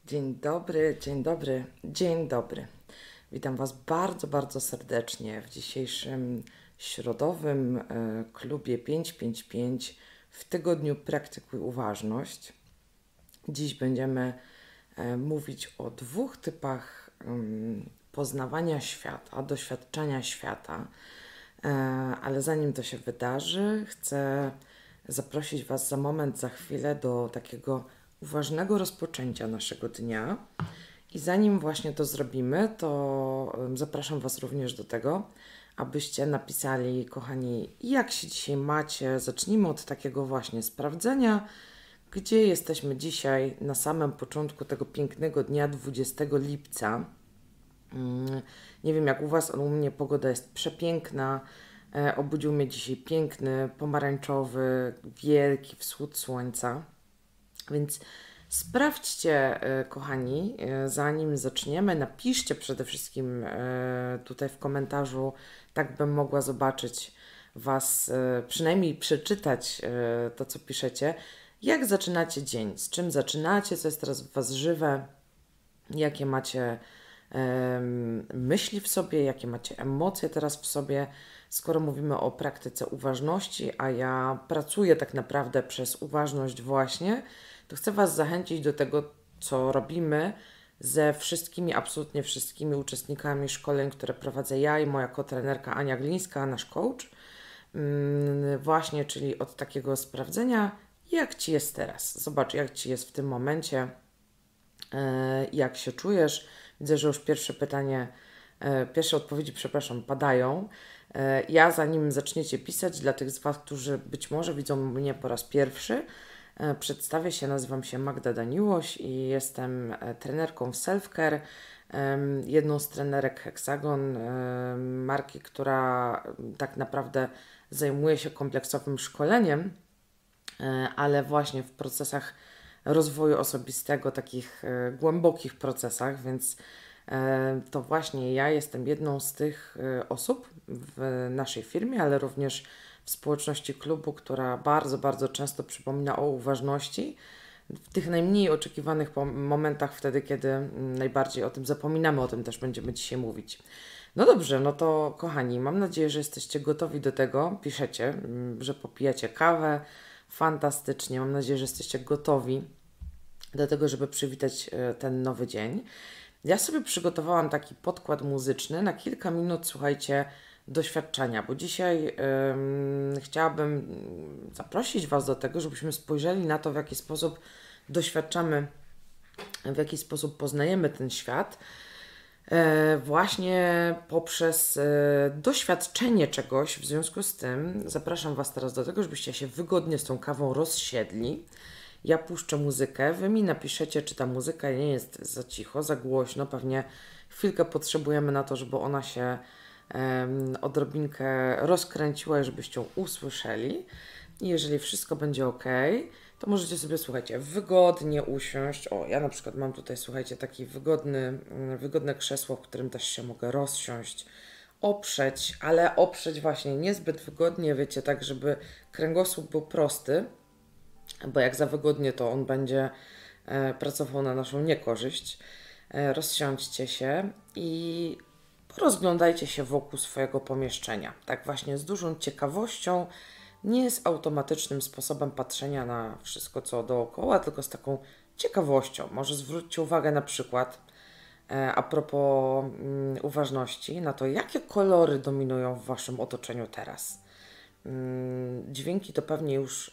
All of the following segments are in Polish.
Dzień dobry, dzień dobry, dzień dobry. Witam Was bardzo, bardzo serdecznie w dzisiejszym środowym klubie 555 w tygodniu Praktykuj Uważność. Dziś będziemy mówić o dwóch typach poznawania świata, doświadczenia świata, ale zanim to się wydarzy, chcę zaprosić Was za moment, za chwilę do takiego uważnego rozpoczęcia naszego dnia. I zanim właśnie to zrobimy, to zapraszam Was również do tego, abyście napisali, kochani, jak się dzisiaj macie. Zacznijmy od takiego właśnie sprawdzenia, gdzie jesteśmy dzisiaj na samym początku tego pięknego dnia 20 lipca. Nie wiem jak u Was, ale u mnie pogoda jest przepiękna. Obudził mnie dzisiaj piękny, pomarańczowy, wielki wschód słońca. Więc sprawdźcie, kochani, zanim zaczniemy, napiszcie przede wszystkim tutaj w komentarzu, tak bym mogła zobaczyć Was, przynajmniej przeczytać to, co piszecie. Jak zaczynacie dzień? Z czym zaczynacie? Co jest teraz w Was żywe? Jakie macie myśli w sobie? Jakie macie emocje teraz w sobie? Skoro mówimy o praktyce uważności, a ja pracuję tak naprawdę przez uważność właśnie, to chcę Was zachęcić do tego, co robimy ze wszystkimi, absolutnie wszystkimi uczestnikami szkoleń, które prowadzę ja i moja kotrenerka Ania Glińska, nasz coach. Właśnie, czyli od takiego sprawdzenia, jak Ci jest teraz. Zobacz, jak Ci jest w tym momencie, jak się czujesz. Widzę, że już pierwsze odpowiedzi, padają. Ja, zanim zaczniecie pisać, dla tych z Was, którzy być może widzą mnie po raz pierwszy, przedstawię się, nazywam się Magda Daniłoś i jestem trenerką w Self-Care, jedną z trenerek Hexagon, marki, która tak naprawdę zajmuje się kompleksowym szkoleniem, ale właśnie w procesach rozwoju osobistego, takich głębokich procesach, więc to właśnie ja jestem jedną z tych osób w naszej firmie, ale również w społeczności klubu, która bardzo, bardzo często przypomina o uważności w tych najmniej oczekiwanych momentach, wtedy, kiedy najbardziej o tym zapominamy, o tym też będziemy dzisiaj mówić. No dobrze, no to kochani, mam nadzieję, że jesteście gotowi do tego. Piszecie, że popijacie kawę. Fantastycznie, mam nadzieję, że jesteście gotowi do tego, żeby przywitać ten nowy dzień. Ja sobie przygotowałam taki podkład muzyczny na kilka minut, słuchajcie, doświadczenia, bo dzisiaj chciałabym zaprosić Was do tego, żebyśmy spojrzeli na to, w jaki sposób doświadczamy, w jaki sposób poznajemy ten świat, właśnie poprzez doświadczenie czegoś. W związku z tym zapraszam Was teraz do tego, żebyście się wygodnie z tą kawą rozsiedli. Ja puszczę muzykę, Wy mi napiszecie, czy ta muzyka nie jest za cicho, za głośno. Pewnie chwilkę potrzebujemy na to, żeby ona się odrobinkę rozkręciła i żebyście ją usłyszeli. I jeżeli wszystko będzie ok, to możecie sobie, słuchajcie, wygodnie usiąść. O, ja na przykład mam tutaj, słuchajcie, taki wygodne krzesło, w którym też się mogę rozsiąść, oprzeć, ale oprzeć właśnie niezbyt wygodnie, wiecie, tak żeby kręgosłup był prosty, bo jak za wygodnie, to on będzie pracował na naszą niekorzyść. Rozsiądźcie się i rozglądajcie się wokół swojego pomieszczenia. Tak właśnie z dużą ciekawością, nie z automatycznym sposobem patrzenia na wszystko, co dookoła, tylko z taką ciekawością. Może zwróćcie uwagę na przykład, a propos uważności, na to, jakie kolory dominują w Waszym otoczeniu teraz. Dźwięki to pewnie już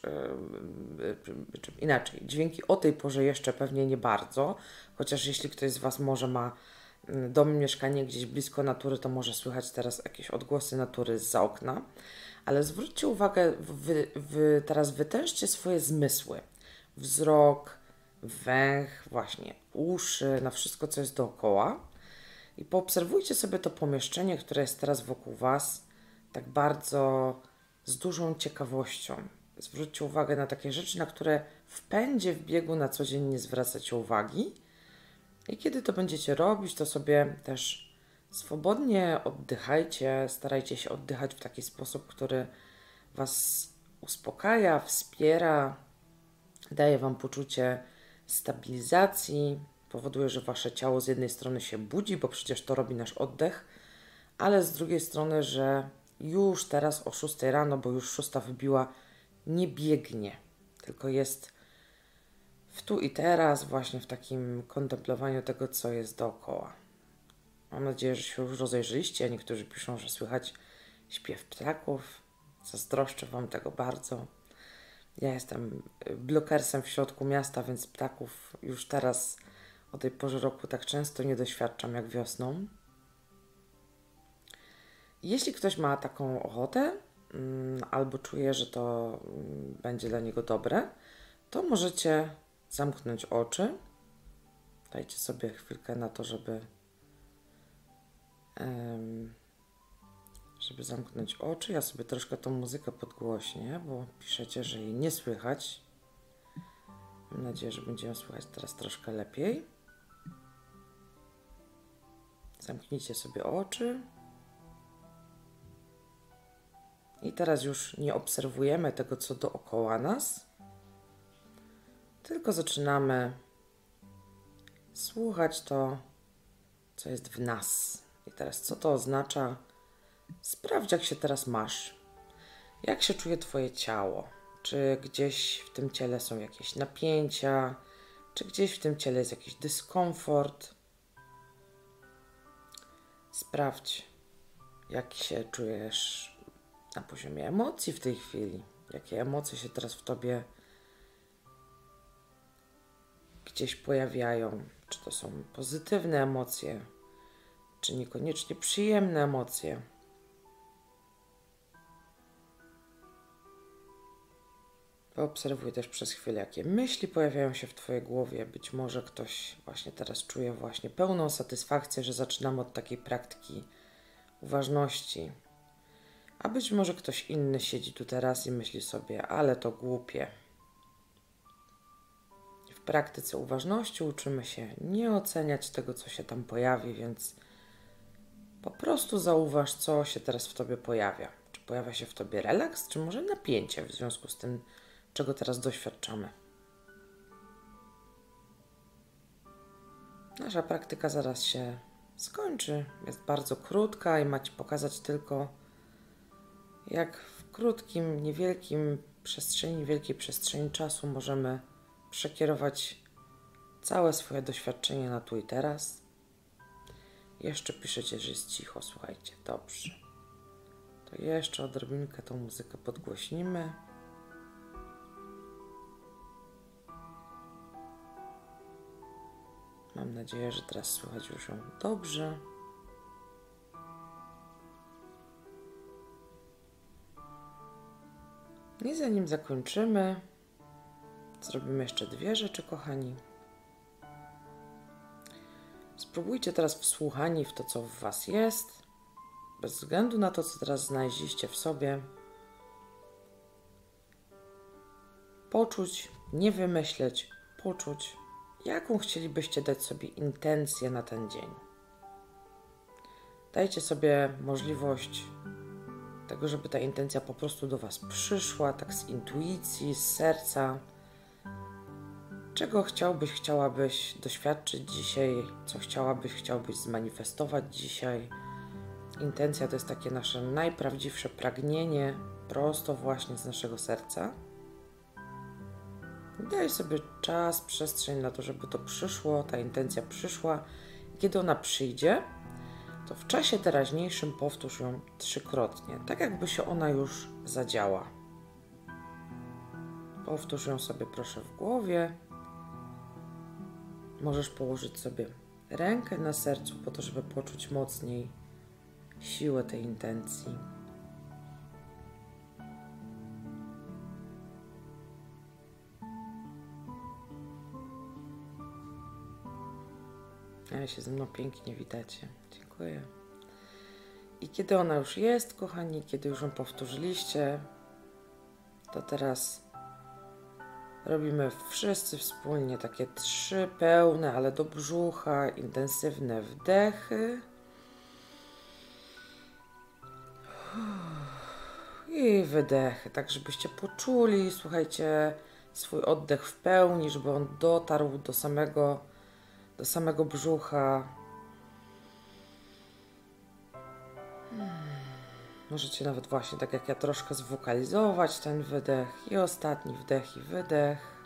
inaczej. Dźwięki o tej porze jeszcze pewnie nie bardzo, chociaż jeśli ktoś z Was może ma dom, mieszkanie gdzieś blisko natury, to może słychać teraz jakieś odgłosy natury zza okna. Ale zwróćcie uwagę, teraz wytężcie swoje zmysły. Wzrok, węch, właśnie uszy, na wszystko, co jest dookoła. I poobserwujcie sobie to pomieszczenie, które jest teraz wokół Was, tak bardzo z dużą ciekawością. Zwróćcie uwagę na takie rzeczy, na które w pędzie, w biegu na co dzień nie zwracacie uwagi. I kiedy to będziecie robić, to sobie też swobodnie oddychajcie, starajcie się oddychać w taki sposób, który Was uspokaja, wspiera, daje Wam poczucie stabilizacji, powoduje, że wasze ciało z jednej strony się budzi, bo przecież to robi nasz oddech, ale z drugiej strony, że już teraz o 6 rano, bo już 6 wybiła, nie biegnie, tylko jest w tu i teraz, właśnie w takim kontemplowaniu tego, co jest dookoła. Mam nadzieję, że się już rozejrzyliście. Niektórzy piszą, że słychać śpiew ptaków. Zazdroszczę Wam tego bardzo. Ja jestem blokersem w środku miasta, więc ptaków już teraz o tej porze roku tak często nie doświadczam jak wiosną. Jeśli ktoś ma taką ochotę albo czuje, że to będzie dla niego dobre, to możecie zamknąć oczy. Dajcie sobie chwilkę na to, żeby zamknąć oczy. Ja sobie troszkę tą muzykę podgłośnię, bo piszecie, że jej nie słychać. Mam nadzieję, że będzie ją słychać teraz troszkę lepiej. Zamknijcie sobie oczy. I teraz już nie obserwujemy tego, co dookoła nas, tylko zaczynamy słuchać to, co jest w nas. I teraz co to oznacza? Sprawdź, jak się teraz masz. Jak się czuje Twoje ciało? Czy gdzieś w tym ciele są jakieś napięcia? Czy gdzieś w tym ciele jest jakiś dyskomfort? Sprawdź, jak się czujesz na poziomie emocji w tej chwili. Jakie emocje się teraz w Tobie gdzieś pojawiają? Czy to są pozytywne emocje? Czy niekoniecznie przyjemne emocje? Poobserwuj też przez chwilę, jakie myśli pojawiają się w Twojej głowie. Być może ktoś właśnie teraz czuje właśnie pełną satysfakcję, że zaczynamy od takiej praktyki uważności. A być może ktoś inny siedzi tu teraz i myśli sobie, ale to głupie. W praktyce uważności uczymy się nie oceniać tego, co się tam pojawi, więc po prostu zauważ, co się teraz w Tobie pojawia. Czy pojawia się w Tobie relaks, czy może napięcie w związku z tym, czego teraz doświadczamy. Nasza praktyka zaraz się skończy. Jest bardzo krótka i ma Ci pokazać tylko, jak w krótkim, wielkiej przestrzeni czasu możemy przekierować całe swoje doświadczenie na tu i teraz. Jeszcze piszecie, że jest cicho, słuchajcie, dobrze. To jeszcze odrobinkę tą muzykę podgłośnimy. Mam nadzieję, że teraz słychać już ją dobrze. I zanim zakończymy, zrobimy jeszcze 2 rzeczy, kochani. Spróbujcie teraz wsłuchani w to, co w Was jest, bez względu na to, co teraz znaleźliście w sobie. Poczuć, nie wymyśleć, poczuć, jaką chcielibyście dać sobie intencję na ten dzień. Dajcie sobie możliwość tego, żeby ta intencja po prostu do Was przyszła, tak z intuicji, z serca. Czego chciałabyś doświadczyć dzisiaj, co chciałbyś zmanifestować dzisiaj. Intencja to jest takie nasze najprawdziwsze pragnienie, prosto właśnie z naszego serca. Daj sobie czas, przestrzeń na to, żeby to przyszło, ta intencja przyszła. Kiedy ona przyjdzie, to w czasie teraźniejszym powtórz ją 3-krotnie, tak jakby się ona już zadziała. Powtórz ją sobie proszę w głowie. Możesz położyć sobie rękę na sercu po to, żeby poczuć mocniej siłę tej intencji. Ale się ze mną pięknie witacie. Dziękuję. I kiedy ona już jest, kochani, kiedy już ją powtórzyliście, to teraz robimy wszyscy wspólnie takie 3 pełne, ale do brzucha, intensywne wdechy. I wydechy, tak żebyście poczuli, słuchajcie, swój oddech w pełni, żeby on dotarł do samego do samego brzucha. Możecie nawet właśnie, tak jak ja, troszkę zwokalizować ten wydech i ostatni wdech i wydech.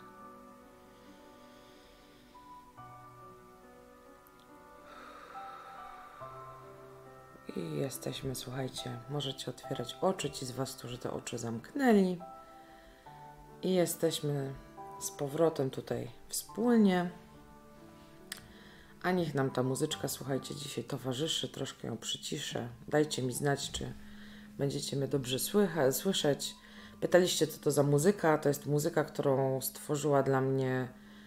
I jesteśmy, słuchajcie, możecie otwierać oczy, ci z Was, którzy te oczy zamknęli. I jesteśmy z powrotem tutaj wspólnie. A niech nam ta muzyczka, słuchajcie, dzisiaj towarzyszy, troszkę ją przyciszę. Dajcie mi znać, czy będziecie mnie dobrze słyszeć. Pytaliście, co to za muzyka. To jest muzyka, którą stworzyła dla mnie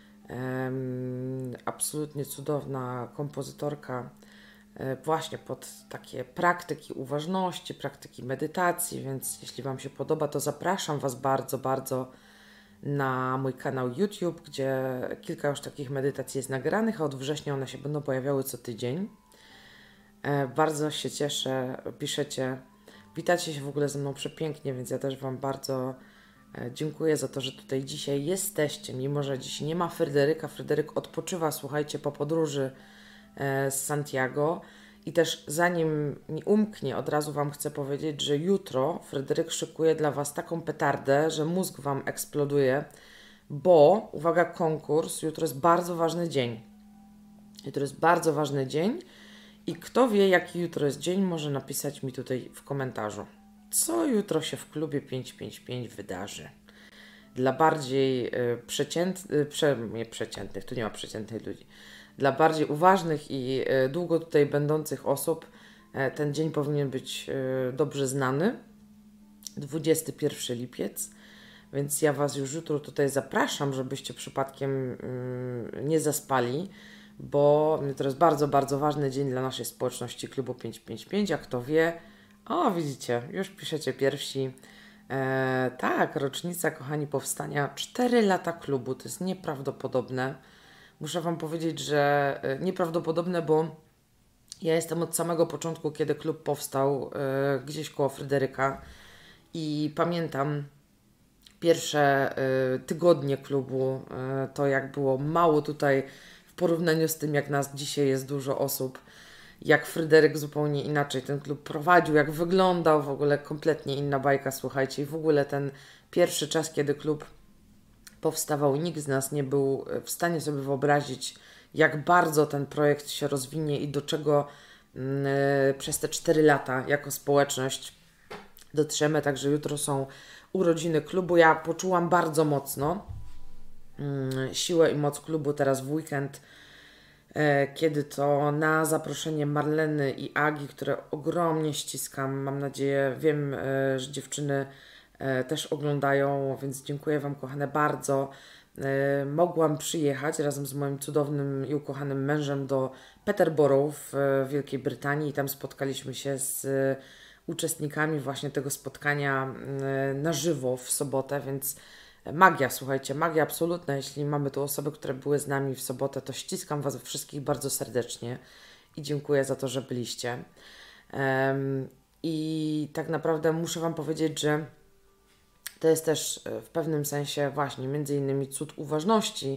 absolutnie cudowna kompozytorka, właśnie pod takie praktyki uważności, praktyki medytacji, więc jeśli Wam się podoba, to zapraszam Was bardzo, bardzo na mój kanał YouTube, gdzie kilka już takich medytacji jest nagranych, a od września one się będą pojawiały co tydzień. Bardzo się cieszę, piszecie, witacie się w ogóle ze mną przepięknie, więc ja też Wam bardzo dziękuję za to, że tutaj dzisiaj jesteście, mimo że dziś nie ma Fryderyka. Fryderyk odpoczywa, słuchajcie, po podróży z Santiago. I też zanim mi umknie, od razu Wam chcę powiedzieć, że jutro Fryderyk szykuje dla Was taką petardę, że mózg Wam eksploduje, bo, uwaga, konkurs, jutro jest bardzo ważny dzień. Jutro jest bardzo ważny dzień i kto wie, jaki jutro jest dzień, może napisać mi tutaj w komentarzu, co jutro się w klubie 555 wydarzy. Dla bardziej przeciętnych, tu nie ma przeciętnych ludzi, dla bardziej uważnych i długo tutaj będących osób ten dzień powinien być dobrze znany. 21 lipiec, więc ja Was już jutro tutaj zapraszam, żebyście przypadkiem nie zaspali, bo to jest bardzo, bardzo ważny dzień dla naszej społeczności klubu 555, a kto wie, o widzicie, już piszecie pierwsi. Tak, rocznica, kochani, powstania, 4 lata klubu, to jest nieprawdopodobne. Muszę Wam powiedzieć, że nieprawdopodobne, bo ja jestem od samego początku, kiedy klub powstał, gdzieś koło Fryderyka i pamiętam pierwsze tygodnie klubu, to jak było mało tutaj w porównaniu z tym, jak nas dzisiaj jest dużo osób, jak Fryderyk zupełnie inaczej ten klub prowadził, jak wyglądał, w ogóle kompletnie inna bajka, słuchajcie, i w ogóle ten pierwszy czas, kiedy klub powstawał, nikt z nas nie był w stanie sobie wyobrazić, jak bardzo ten projekt się rozwinie i do czego przez te 4 lata jako społeczność dotrzemy. Także jutro są urodziny klubu. Ja poczułam bardzo mocno siłę i moc klubu teraz w weekend, kiedy to na zaproszenie Marleny i Agi, które ogromnie ściskam, mam nadzieję, wiem, że dziewczyny też oglądają, więc dziękuję Wam, kochane, bardzo. Mogłam przyjechać razem z moim cudownym i ukochanym mężem do Peterborough w Wielkiej Brytanii i tam spotkaliśmy się z uczestnikami właśnie tego spotkania na żywo w sobotę, więc magia, słuchajcie, magia absolutna. Jeśli mamy tu osoby, które były z nami w sobotę, to ściskam Was wszystkich bardzo serdecznie i dziękuję za to, że byliście. I tak naprawdę muszę Wam powiedzieć, że to jest też w pewnym sensie właśnie między innymi cud uważności,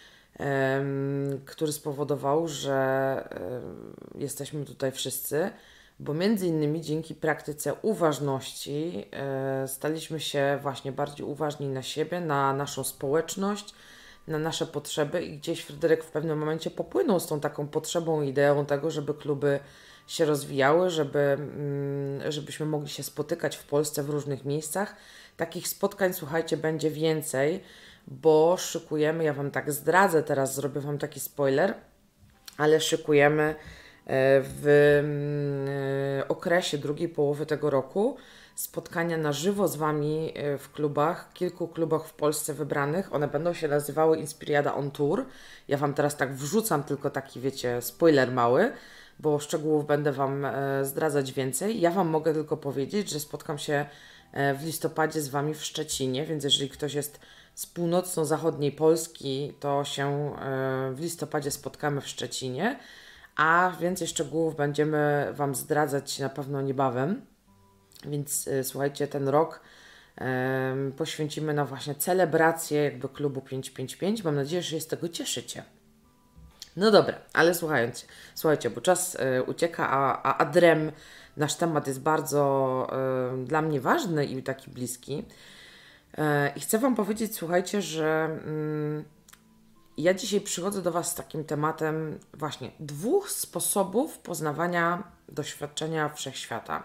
który spowodował, że jesteśmy tutaj wszyscy, bo między innymi dzięki praktyce uważności staliśmy się właśnie bardziej uważni na siebie, na naszą społeczność, na nasze potrzeby i gdzieś Fryderyk w pewnym momencie popłynął z tą taką potrzebą i ideą tego, żeby kluby się rozwijały, żebyśmy mogli się spotykać w Polsce w różnych miejscach. Takich spotkań, słuchajcie, będzie więcej, bo szykujemy, ja Wam tak zdradzę, teraz zrobię Wam taki spoiler, ale szykujemy w okresie drugiej połowy tego roku spotkania na żywo z Wami w klubach, kilku klubach w Polsce wybranych. One będą się nazywały Inspiriada on Tour. Ja Wam teraz tak wrzucam tylko taki, wiecie, spoiler mały, bo szczegółów będę Wam zdradzać więcej. Ja Wam mogę tylko powiedzieć, że spotkam się w listopadzie z Wami w Szczecinie, więc jeżeli ktoś jest z północno-zachodniej Polski, to się w listopadzie spotkamy w Szczecinie, a więcej szczegółów będziemy Wam zdradzać na pewno niebawem. Więc słuchajcie, ten rok poświęcimy na właśnie celebrację jakby klubu 555. Mam nadzieję, że się z tego cieszycie. No dobra, ale słuchajcie, bo czas ucieka, a adrem nasz temat jest bardzo dla mnie ważny i taki bliski. I chcę Wam powiedzieć, słuchajcie, że ja dzisiaj przychodzę do Was z takim tematem właśnie 2 sposobów poznawania doświadczenia wszechświata.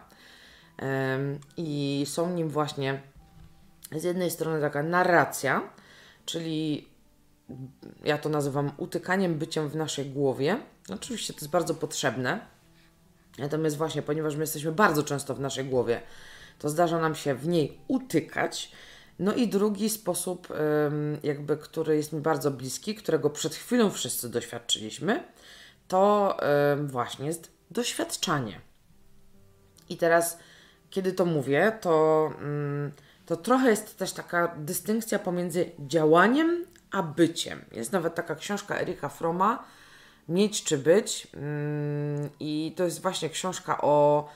I są nim właśnie z jednej strony taka narracja, czyli ja to nazywam utykaniem byciem w naszej głowie. Oczywiście to jest bardzo potrzebne, natomiast właśnie, ponieważ my jesteśmy bardzo często w naszej głowie, to zdarza nam się w niej utykać. No i drugi sposób, jakby, który jest mi bardzo bliski, którego przed chwilą wszyscy doświadczyliśmy, to właśnie jest doświadczanie. I teraz, kiedy to mówię, to trochę jest też taka dystynkcja pomiędzy działaniem a byciem. Jest nawet taka książka Erika Froma, Mieć czy być. I to jest właśnie książka o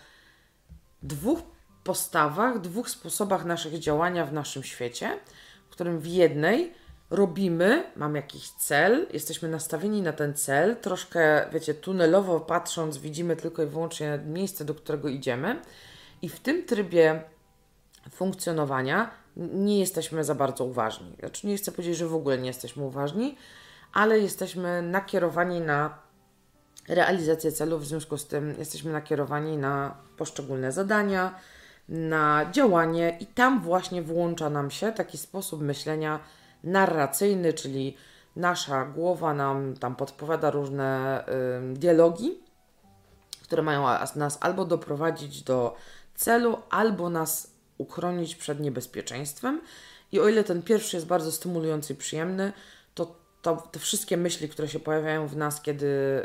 2 postawach, 2 sposobach naszych działania w naszym świecie, w którym w jednej robimy, mamy jakiś cel, jesteśmy nastawieni na ten cel, troszkę, wiecie, tunelowo patrząc, widzimy tylko i wyłącznie miejsce, do którego idziemy, i w tym trybie funkcjonowania nie jesteśmy za bardzo uważni. Znaczy, nie chcę powiedzieć, że w ogóle nie jesteśmy uważni, ale jesteśmy nakierowani na realizację celów, w związku z tym jesteśmy nakierowani na poszczególne zadania, na działanie, i tam właśnie włącza nam się taki sposób myślenia narracyjny, czyli nasza głowa nam tam podpowiada różne dialogi, które mają nas albo doprowadzić do celu, albo nas uchronić przed niebezpieczeństwem. I o ile ten pierwszy jest bardzo stymulujący i przyjemny, to te wszystkie myśli, które się pojawiają w nas, kiedy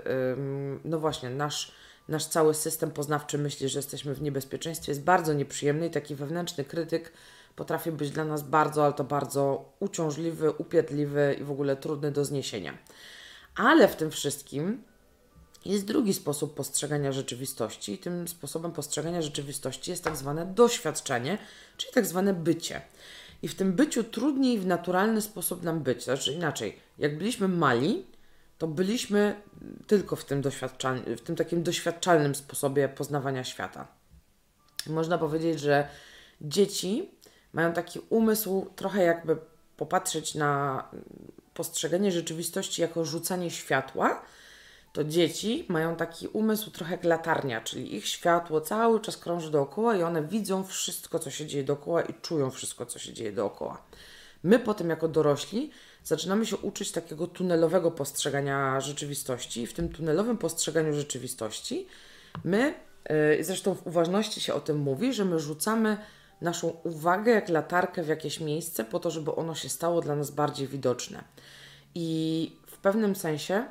no właśnie nasz cały system poznawczy myśli, że jesteśmy w niebezpieczeństwie, jest bardzo nieprzyjemny i taki wewnętrzny krytyk potrafi być dla nas bardzo, ale to bardzo uciążliwy, upierdliwy i w ogóle trudny do zniesienia. Ale w tym wszystkim jest drugi sposób postrzegania rzeczywistości i tym sposobem postrzegania rzeczywistości jest tak zwane doświadczenie, czyli tak zwane bycie. I w tym byciu trudniej w naturalny sposób nam być. Znaczy inaczej, jak byliśmy mali, to byliśmy tylko w tym takim doświadczalnym sposobie poznawania świata. Można powiedzieć, że dzieci mają taki umysł trochę jakby popatrzeć na postrzeganie rzeczywistości jako rzucanie światła, to dzieci mają taki umysł trochę jak latarnia, czyli ich światło cały czas krąży dookoła i one widzą wszystko, co się dzieje dookoła i czują wszystko, co się dzieje dookoła. My potem jako dorośli zaczynamy się uczyć takiego tunelowego postrzegania rzeczywistości i w tym tunelowym postrzeganiu rzeczywistości my, zresztą w uważności się o tym mówi, że my rzucamy naszą uwagę jak latarkę w jakieś miejsce po to, żeby ono się stało dla nas bardziej widoczne. I w pewnym sensie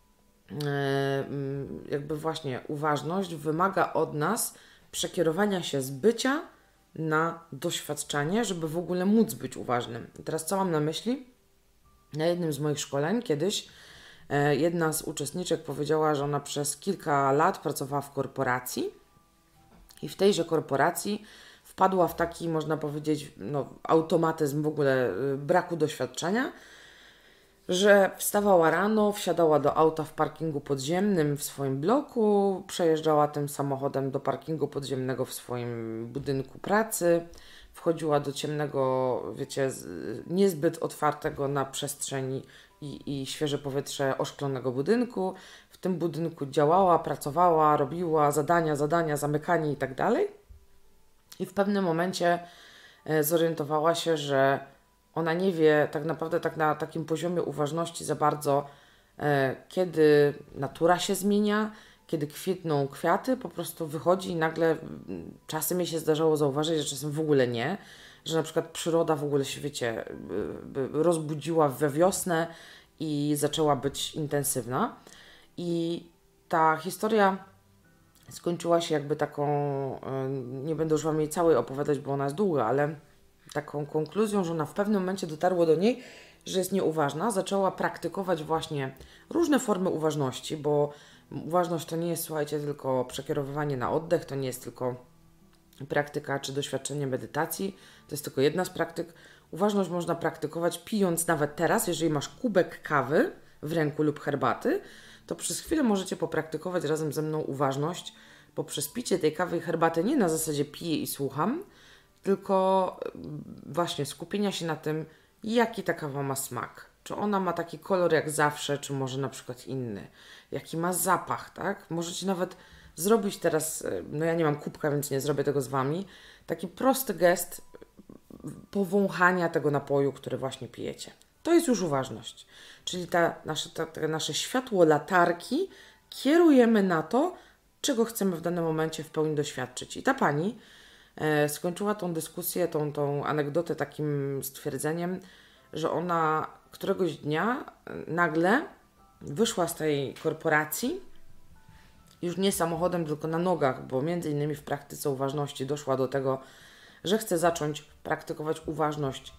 jakby właśnie uważność wymaga od nas przekierowania się z bycia na doświadczenie, żeby w ogóle móc być uważnym. I teraz co mam na myśli? Na jednym z moich szkoleń kiedyś jedna z uczestniczek powiedziała, że ona przez kilka lat pracowała w korporacji i w tejże korporacji wpadła w taki, można powiedzieć, automatyzm w ogóle braku doświadczenia, że wstawała rano, wsiadała do auta w parkingu podziemnym w swoim bloku, przejeżdżała tym samochodem do parkingu podziemnego w swoim budynku pracy, wchodziła do ciemnego, wiecie, niezbyt otwartego na przestrzeń i świeże powietrze oszklonego budynku. W tym budynku działała, pracowała, robiła zadania, zamykanie i tak dalej. I w pewnym momencie zorientowała się, że ona nie wie tak naprawdę tak na takim poziomie uważności za bardzo, kiedy natura się zmienia, kiedy kwitną kwiaty, po prostu wychodzi i nagle czasem jej się zdarzało zauważyć, że czasem w ogóle nie, że na przykład przyroda w ogóle się, wiecie, rozbudziła we wiosnę i zaczęła być intensywna. I ta historia skończyła się jakby taką, nie będę już Wam jej całej opowiadać, bo ona jest długa, ale taką konkluzją, że ona w pewnym momencie dotarło do niej, że jest nieuważna, zaczęła praktykować właśnie różne formy uważności, bo uważność to nie jest, słuchajcie, tylko przekierowywanie na oddech, to nie jest tylko praktyka czy doświadczenie medytacji, to jest tylko jedna z praktyk. Uważność można praktykować pijąc nawet teraz, jeżeli masz kubek kawy w ręku lub herbaty, to przez chwilę możecie popraktykować razem ze mną uważność poprzez picie tej kawy i herbaty nie na zasadzie piję i słucham, tylko właśnie skupienia się na tym, jaki ta kawa ma smak. Czy ona ma taki kolor jak zawsze, czy może na przykład inny. Jaki ma zapach, tak? Możecie nawet zrobić teraz, no ja nie mam kubka, więc nie zrobię tego z Wami, taki prosty gest powąchania tego napoju, który właśnie pijecie. To jest już uważność. Czyli te nasze światło latarki kierujemy na to, czego chcemy w danym momencie w pełni doświadczyć. I ta pani skończyła tą dyskusję, tą anegdotę takim stwierdzeniem, że ona któregoś dnia nagle wyszła z tej korporacji, już nie samochodem, tylko na nogach, bo między innymi w praktyce uważności doszła do tego, że chce zacząć praktykować uważność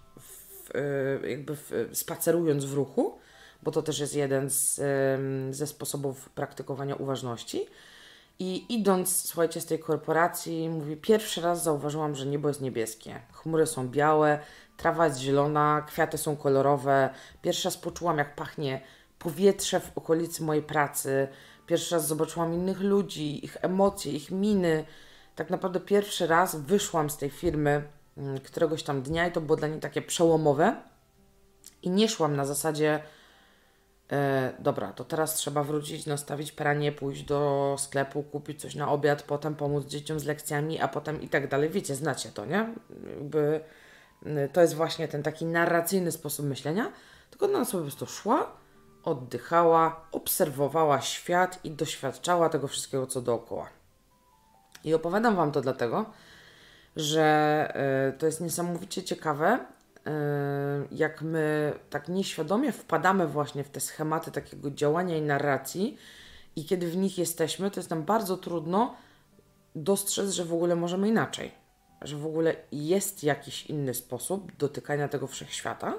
spacerując w ruchu, bo to też jest jeden ze sposobów praktykowania uważności. I idąc, słuchajcie, z tej korporacji, mówi, pierwszy raz zauważyłam, że niebo jest niebieskie, chmury są białe, trawa jest zielona, kwiaty są kolorowe. Pierwszy raz poczułam, jak pachnie powietrze w okolicy mojej pracy. Pierwszy raz zobaczyłam innych ludzi, ich emocje, ich miny. Tak naprawdę pierwszy raz wyszłam z tej firmy któregoś tam dnia i to było dla niej takie przełomowe. I nie szłam na zasadzie dobra, to teraz trzeba wrócić, nastawić pranie, pójść do sklepu, kupić coś na obiad, potem pomóc dzieciom z lekcjami, a potem i tak dalej. Wiecie, znacie to, nie? To jest właśnie ten taki narracyjny sposób myślenia, tylko ona sobie po prostu szła, oddychała, obserwowała świat i doświadczała tego wszystkiego, co dookoła. I opowiadam Wam to dlatego, że to jest niesamowicie ciekawe, jak my tak nieświadomie wpadamy właśnie w te schematy takiego działania i narracji i kiedy w nich jesteśmy, to jest nam bardzo trudno dostrzec, że w ogóle możemy inaczej, że w ogóle jest jakiś inny sposób dotykania tego wszechświata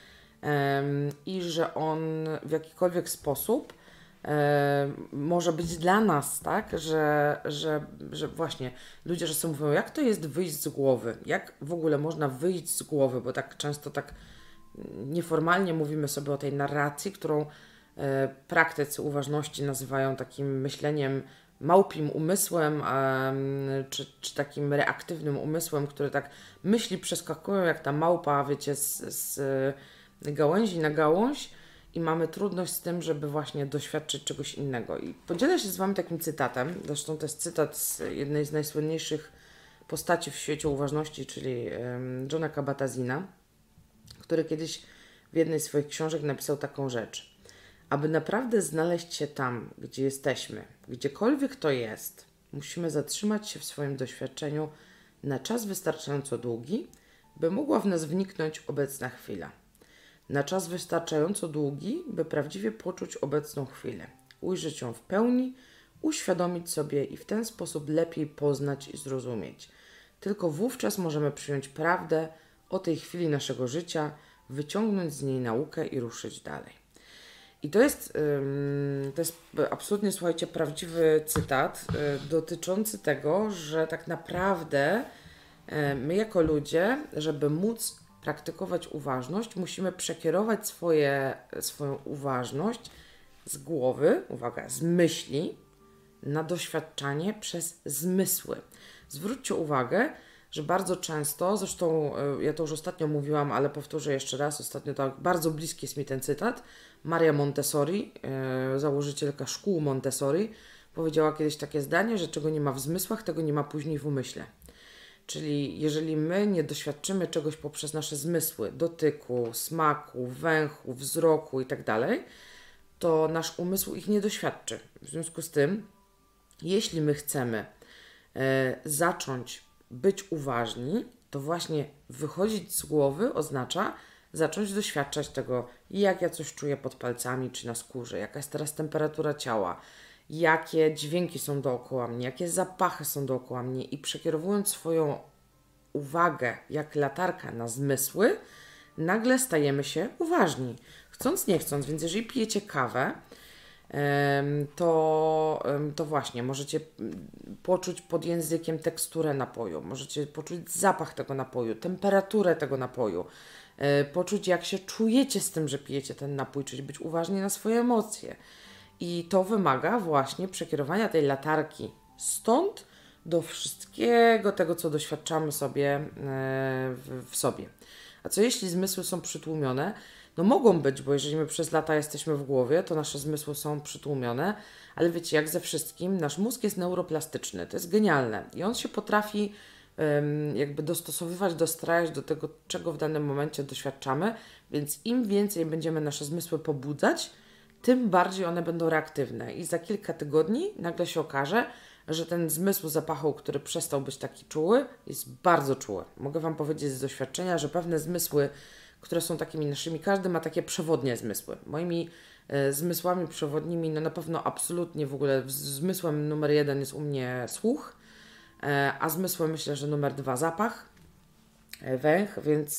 i że on w jakikolwiek sposób może być dla nas, tak, że właśnie ludzie czasem mówią, jak to jest wyjść z głowy, jak w ogóle można wyjść z głowy, bo tak często tak nieformalnie mówimy sobie o tej narracji, którą praktycy uważności nazywają takim myśleniem małpim umysłem, czy takim reaktywnym umysłem, który tak myśli przeskakują jak ta małpa, wiecie, z gałęzi na gałąź, i mamy trudność z tym, żeby właśnie doświadczyć czegoś innego. I podzielę się z Wami takim cytatem, zresztą to jest cytat z jednej z najsłynniejszych postaci w świecie uważności, czyli Johna Kabat-Zina, który kiedyś w jednej z swoich książek napisał taką rzecz. Aby naprawdę znaleźć się tam, gdzie jesteśmy, gdziekolwiek to jest, musimy zatrzymać się w swoim doświadczeniu na czas wystarczająco długi, by mogła w nas wniknąć obecna chwila. Na czas wystarczająco długi, by prawdziwie poczuć obecną chwilę, ujrzeć ją w pełni, uświadomić sobie i w ten sposób lepiej poznać i zrozumieć. Tylko wówczas możemy przyjąć prawdę o tej chwili naszego życia, wyciągnąć z niej naukę i ruszyć dalej. I to jest absolutnie, słuchajcie, prawdziwy cytat dotyczący tego, że tak naprawdę my jako ludzie, żeby móc praktykować uważność, musimy przekierować swoją uważność z głowy, uwaga, z myśli na doświadczanie przez zmysły. Zwróćcie uwagę, że bardzo często, zresztą ja to już ostatnio mówiłam, ale powtórzę jeszcze raz, ostatnio tak bardzo bliski jest mi ten cytat, Maria Montessori, założycielka szkół Montessori, powiedziała kiedyś takie zdanie, że czego nie ma w zmysłach, tego nie ma później w umyśle. Czyli jeżeli my nie doświadczymy czegoś poprzez nasze zmysły, dotyku, smaku, węchu, wzroku i tak dalej, to nasz umysł ich nie doświadczy. W związku z tym, jeśli my chcemy zacząć być uważni, to właśnie wychodzić z głowy oznacza zacząć doświadczać tego, jak ja coś czuję pod palcami czy na skórze, jaka jest teraz temperatura ciała, jakie dźwięki są dookoła mnie, jakie zapachy są dookoła mnie i przekierowując swoją uwagę jak latarka na zmysły, nagle stajemy się uważni. Chcąc, nie chcąc, więc jeżeli pijecie kawę, to właśnie możecie poczuć pod językiem teksturę napoju, możecie poczuć zapach tego napoju, temperaturę tego napoju, poczuć jak się czujecie z tym, że pijecie ten napój, czyli być uważni na swoje emocje. I to wymaga właśnie przekierowania tej latarki stąd do wszystkiego tego, co doświadczamy sobie w sobie. A co jeśli zmysły są przytłumione? No mogą być, bo jeżeli my przez lata jesteśmy w głowie, to nasze zmysły są przytłumione, ale wiecie, jak ze wszystkim, nasz mózg jest neuroplastyczny, to jest genialne i on się potrafi jakby dostosowywać, dostrajać do tego, czego w danym momencie doświadczamy, więc im więcej będziemy nasze zmysły pobudzać, tym bardziej one będą reaktywne i za kilka tygodni nagle się okaże, że ten zmysł zapachu, który przestał być taki czuły, jest bardzo czuły. Mogę Wam powiedzieć z doświadczenia, że pewne zmysły, które są takimi naszymi, każdy ma takie przewodnie zmysły. Moimi zmysłami przewodnimi, no na pewno absolutnie w ogóle zmysłem numer 1 jest u mnie słuch, a zmysłem myślę, że numer 2 zapach, węch,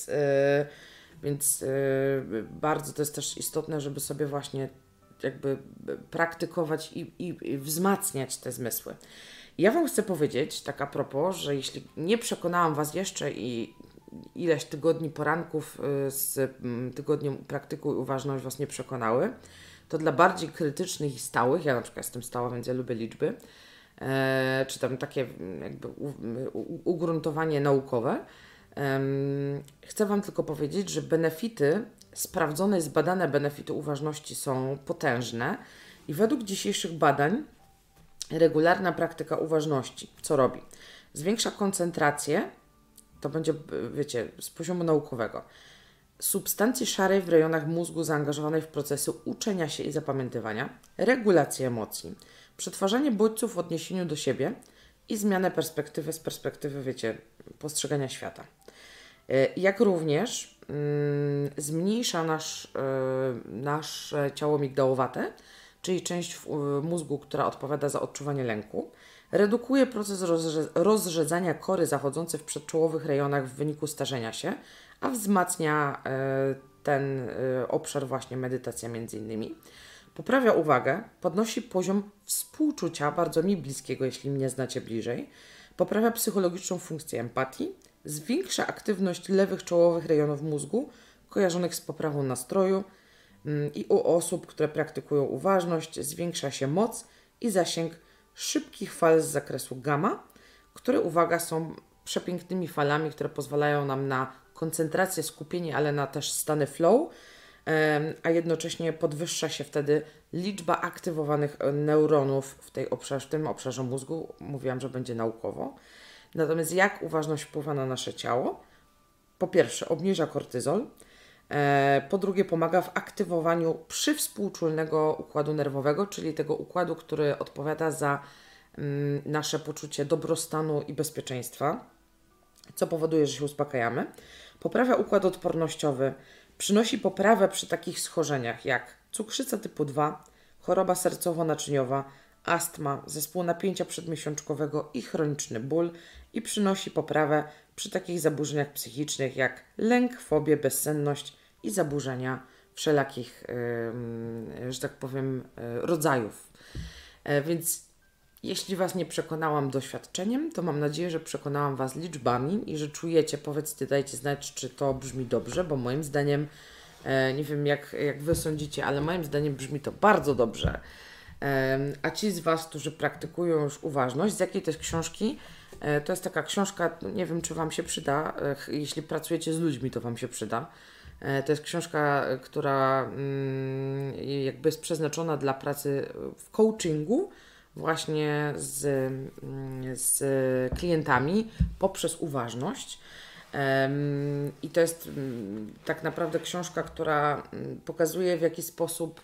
więc bardzo to jest też istotne, żeby sobie właśnie jakby praktykować i wzmacniać te zmysły. Ja Wam chcę powiedzieć, tak a propos, że jeśli nie przekonałam Was jeszcze i ileś tygodni poranków z tygodniem Praktykuj Uważność Was nie przekonały, to dla bardziej krytycznych i stałych, ja na przykład jestem stała, więc ja lubię liczby, czy tam takie jakby ugruntowanie naukowe, chcę Wam tylko powiedzieć, że benefity, sprawdzone i zbadane benefity uważności są potężne i według dzisiejszych badań regularna praktyka uważności, co robi? Zwiększa koncentrację, to będzie, wiecie, z poziomu naukowego, substancji szarej w rejonach mózgu zaangażowanej w procesy uczenia się i zapamiętywania, regulację emocji, przetwarzanie bodźców w odniesieniu do siebie i zmianę perspektywy z perspektywy, wiecie, postrzegania świata. Jak również zmniejsza nasze ciało migdałowate, czyli część mózgu, która odpowiada za odczuwanie lęku, redukuje proces rozrzedzania kory zachodzący w przedczołowych rejonach w wyniku starzenia się, a wzmacnia ten obszar właśnie medytacja między innymi. Poprawia uwagę, podnosi poziom współczucia, bardzo mi bliskiego, jeśli mnie znacie bliżej, poprawia psychologiczną funkcję empatii, zwiększa aktywność lewych czołowych rejonów mózgu kojarzonych z poprawą nastroju i u osób, które praktykują uważność, zwiększa się moc i zasięg szybkich fal z zakresu gamma, które, uwaga, są przepięknymi falami, które pozwalają nam na koncentrację, skupienie, ale na też stany flow, a jednocześnie podwyższa się wtedy liczba aktywowanych neuronów w tym obszarze mózgu. Mówiłam, że będzie naukowo. Natomiast jak uważność wpływa na nasze ciało? Po pierwsze, obniża kortyzol. Po drugie, pomaga w aktywowaniu przywspółczulnego układu nerwowego, czyli tego układu, który odpowiada za nasze poczucie dobrostanu i bezpieczeństwa, co powoduje, że się uspokajamy. Poprawia układ odpornościowy, przynosi poprawę przy takich schorzeniach jak cukrzyca typu 2, choroba sercowo-naczyniowa, astma, zespół napięcia przedmiesiączkowego i chroniczny ból i przynosi poprawę przy takich zaburzeniach psychicznych jak lęk, fobie, bezsenność i zaburzenia wszelakich, że tak powiem, rodzajów. Więc jeśli Was nie przekonałam doświadczeniem, to mam nadzieję, że przekonałam Was liczbami i że czujecie, powiedzcie, dajcie znać, czy to brzmi dobrze, bo moim zdaniem, nie wiem jak Wy sądzicie, ale moim zdaniem brzmi to bardzo dobrze. A ci z Was, którzy praktykują już uważność, z jakiej to jest książki? To jest taka książka, nie wiem, czy Wam się przyda, jeśli pracujecie z ludźmi, to Wam się przyda. To jest książka, która jakby jest przeznaczona dla pracy w coachingu, właśnie z klientami poprzez uważność. I to jest tak naprawdę książka, która pokazuje, w jaki sposób,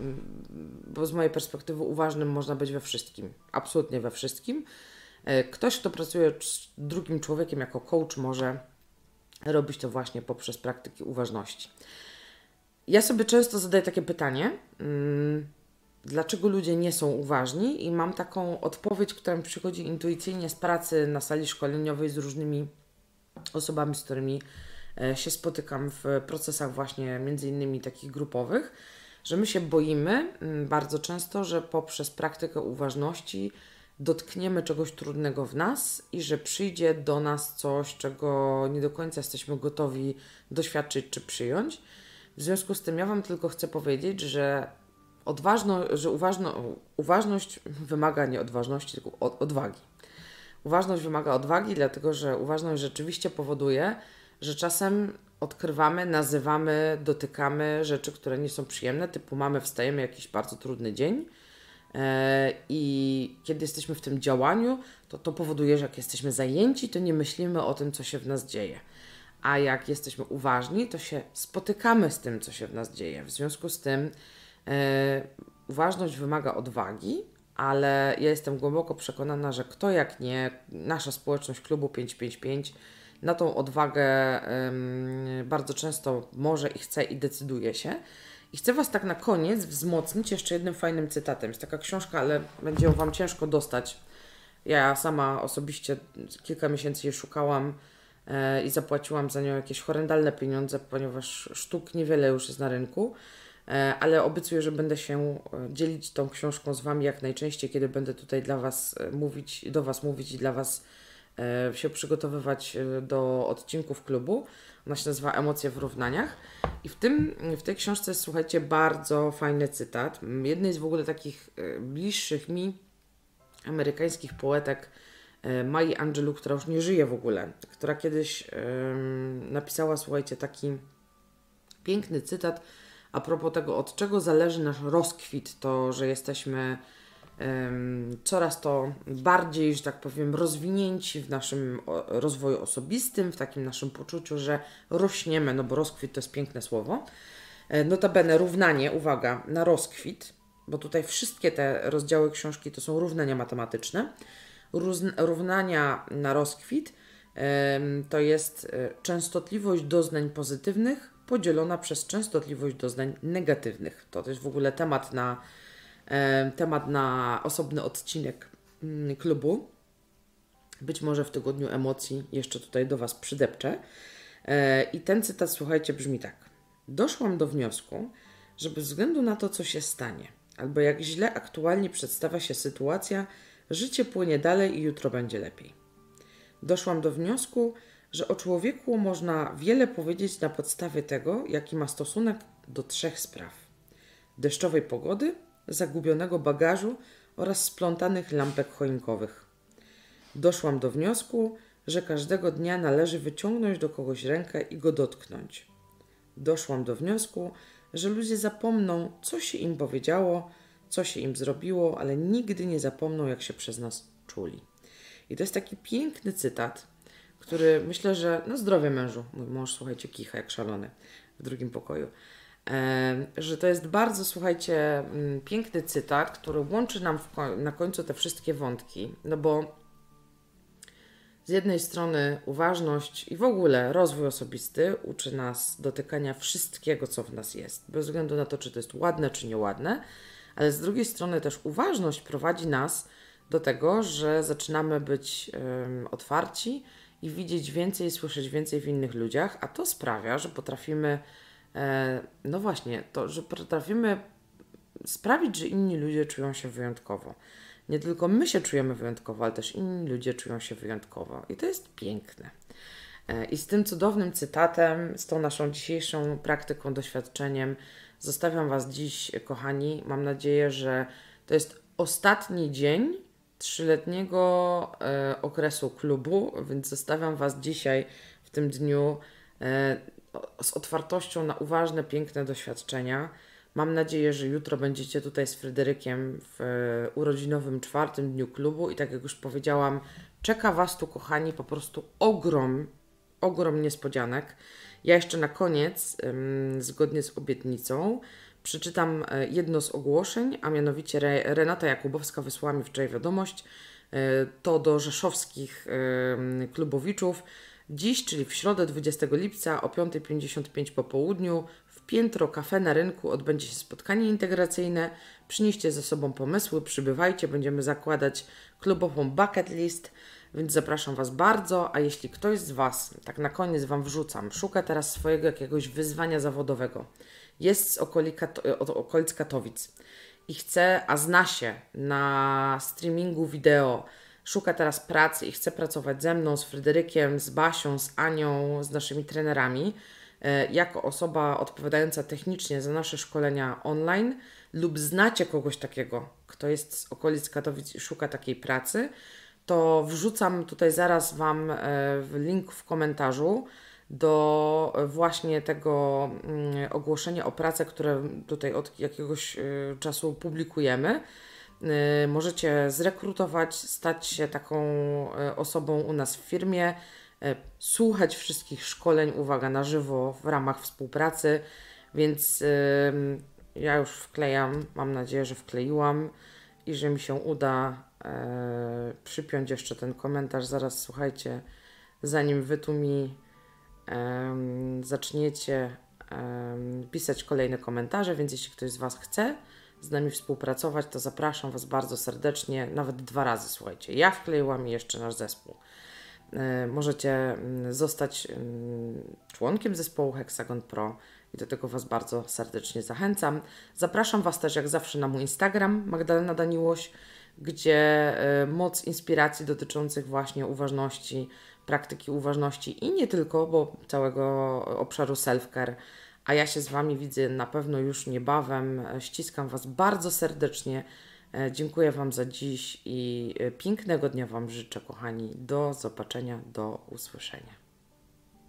bo z mojej perspektywy uważnym można być we wszystkim, absolutnie we wszystkim. Ktoś, kto pracuje z drugim człowiekiem jako coach, może robić to właśnie poprzez praktyki uważności. Ja sobie często zadaję takie pytanie, dlaczego ludzie nie są uważni, i mam taką odpowiedź, która mi przychodzi intuicyjnie z pracy na sali szkoleniowej z różnymi osobami, z którymi się spotykam w procesach właśnie między innymi takich grupowych, że my się boimy bardzo często, że poprzez praktykę uważności dotkniemy czegoś trudnego w nas i że przyjdzie do nas coś, czego nie do końca jesteśmy gotowi doświadczyć czy przyjąć. W związku z tym ja Wam tylko chcę powiedzieć, że uważność wymaga nie odważności, tylko odwagi. Uważność wymaga odwagi, dlatego że uważność rzeczywiście powoduje, że czasem odkrywamy, nazywamy, dotykamy rzeczy, które nie są przyjemne, typu wstajemy jakiś bardzo trudny dzień i kiedy jesteśmy w tym działaniu, to powoduje, że jak jesteśmy zajęci, to nie myślimy o tym, co się w nas dzieje. A jak jesteśmy uważni, to się spotykamy z tym, co się w nas dzieje. W związku z tym uważność wymaga odwagi, ale ja jestem głęboko przekonana, że kto jak nie nasza społeczność klubu 555 na tą odwagę bardzo często może i chce i decyduje się. I chcę Was tak na koniec wzmocnić jeszcze jednym fajnym cytatem. Jest taka książka, ale będzie ją Wam ciężko dostać. Ja sama osobiście kilka miesięcy jej szukałam i zapłaciłam za nią jakieś horrendalne pieniądze, ponieważ sztuk niewiele już jest na rynku. Ale obiecuję, że będę się dzielić tą książką z Wami jak najczęściej, kiedy będę tutaj do Was mówić i dla Was się przygotowywać do odcinków klubu. Ona się nazywa Emocje w równaniach. I w tej książce jest, słuchajcie, bardzo fajny cytat. Jednej z w ogóle takich bliższych mi amerykańskich poetek, Maya Angelou, która już nie żyje w ogóle, która kiedyś napisała, słuchajcie, taki piękny cytat a propos tego, od czego zależy nasz rozkwit, to, że jesteśmy coraz to bardziej, że tak powiem, rozwinięci w naszym rozwoju osobistym, w takim naszym poczuciu, że rośniemy, no bo rozkwit to jest piękne słowo. Notabene równanie, uwaga, na rozkwit, bo tutaj wszystkie te rozdziały książki to są równania matematyczne. Równania na rozkwit to jest częstotliwość doznań pozytywnych podzielona przez częstotliwość doznań negatywnych. To jest w ogóle temat na osobny odcinek klubu. Być może w tygodniu emocji jeszcze tutaj do Was przydepczę. I ten cytat, słuchajcie, brzmi tak. Doszłam do wniosku, że bez względu na to, co się stanie, albo jak źle aktualnie przedstawia się sytuacja, życie płynie dalej i jutro będzie lepiej. Doszłam do wniosku, że o człowieku można wiele powiedzieć na podstawie tego, jaki ma stosunek do 3 spraw. Deszczowej pogody, zagubionego bagażu oraz splątanych lampek choinkowych. Doszłam do wniosku, że każdego dnia należy wyciągnąć do kogoś rękę i go dotknąć. Doszłam do wniosku, że ludzie zapomną, co się im powiedziało, co się im zrobiło, ale nigdy nie zapomną, jak się przez nas czuli. I to jest taki piękny cytat, który myślę, że na zdrowie mężu, mój mąż, słuchajcie, kicha jak szalony w drugim pokoju, że to jest bardzo, słuchajcie, piękny cytat, który łączy nam na końcu te wszystkie wątki, no bo z jednej strony uważność i w ogóle rozwój osobisty uczy nas dotykania wszystkiego, co w nas jest, bez względu na to, czy to jest ładne, czy nieładne, ale z drugiej strony też uważność prowadzi nas do tego, że zaczynamy być otwarci i widzieć więcej i słyszeć więcej w innych ludziach, a to sprawia, że potrafimy, no właśnie, że potrafimy sprawić, że inni ludzie czują się wyjątkowo. Nie tylko my się czujemy wyjątkowo, ale też inni ludzie czują się wyjątkowo. I to jest piękne. I z tym cudownym cytatem, z tą naszą dzisiejszą praktyką, doświadczeniem zostawiam Was dziś, kochani. Mam nadzieję, że to jest ostatni dzień 3-letniego okresu klubu, więc zostawiam Was dzisiaj w tym dniu z otwartością na uważne, piękne doświadczenia. Mam nadzieję, że jutro będziecie tutaj z Fryderykiem w urodzinowym 4. dniu klubu i tak jak już powiedziałam, czeka Was tu, kochani, po prostu ogrom niespodzianek. Ja jeszcze na koniec, zgodnie z obietnicą, przeczytam jedno z ogłoszeń, a mianowicie Renata Jakubowska wysłała mi wczoraj wiadomość, to do rzeszowskich klubowiczów. Dziś, czyli w środę 20 lipca o 5:55 po południu w Piętro Cafe na Rynku odbędzie się spotkanie integracyjne. Przynieście ze sobą pomysły, przybywajcie, będziemy zakładać klubową bucket list, więc zapraszam Was bardzo, a jeśli ktoś z Was, tak na koniec Wam wrzucam, szuka teraz swojego jakiegoś wyzwania zawodowego, jest z okolic Katowic i chce, a zna się na streamingu wideo, szuka teraz pracy i chce pracować ze mną, z Fryderykiem, z Basią, z Anią, z naszymi trenerami, jako osoba odpowiadająca technicznie za nasze szkolenia online, lub znacie kogoś takiego, kto jest z okolic Katowic i szuka takiej pracy, to wrzucam tutaj zaraz Wam link w komentarzu do właśnie tego ogłoszenia o pracę, które tutaj od jakiegoś czasu publikujemy. Możecie zrekrutować, stać się taką osobą u nas w firmie, słuchać wszystkich szkoleń, uwaga, na żywo w ramach współpracy, więc ja już wklejam, mam nadzieję, że wkleiłam i że mi się uda przypiąć jeszcze ten komentarz. Zaraz, słuchajcie, zanim Wy tu mi zaczniecie pisać kolejne komentarze, więc jeśli ktoś z Was chce z nami współpracować, to zapraszam Was bardzo serdecznie, nawet 2 razy, słuchajcie. Ja wkleiłam i jeszcze nasz zespół. Możecie zostać członkiem zespołu Hexagon Pro i do tego Was bardzo serdecznie zachęcam. Zapraszam Was też jak zawsze na mój Instagram Magdalena Daniłoś, gdzie moc inspiracji dotyczących właśnie uważności, praktyki uważności i nie tylko, bo całego obszaru self-care. A ja się z Wami widzę na pewno już niebawem. Ściskam Was bardzo serdecznie. Dziękuję Wam za dziś i pięknego dnia Wam życzę, kochani. Do zobaczenia, do usłyszenia.